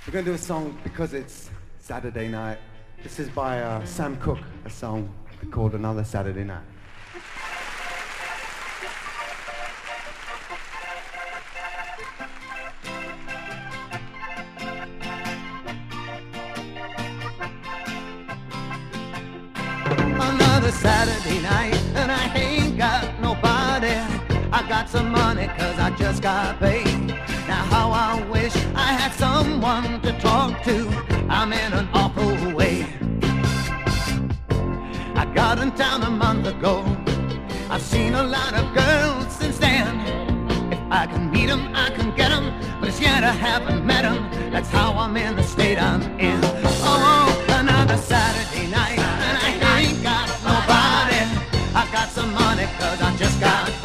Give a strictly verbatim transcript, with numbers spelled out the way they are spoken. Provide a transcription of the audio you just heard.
We're going to do a song because it's Saturday night. This is by uh, Sam Cooke, a song called Another Saturday Night. Another Saturday night and I ain't got nobody. I got some money cause I just got paid. Now how I wish I had someone to talk to. I'm in an awful way. I got in town a month ago. I've seen a lot of girls since then. If I can meet them, I can get them, but as yet I haven't met them. That's how I'm in the state I'm in. Oh, another Saturday night and I ain't got nobody. I got some money cause I just got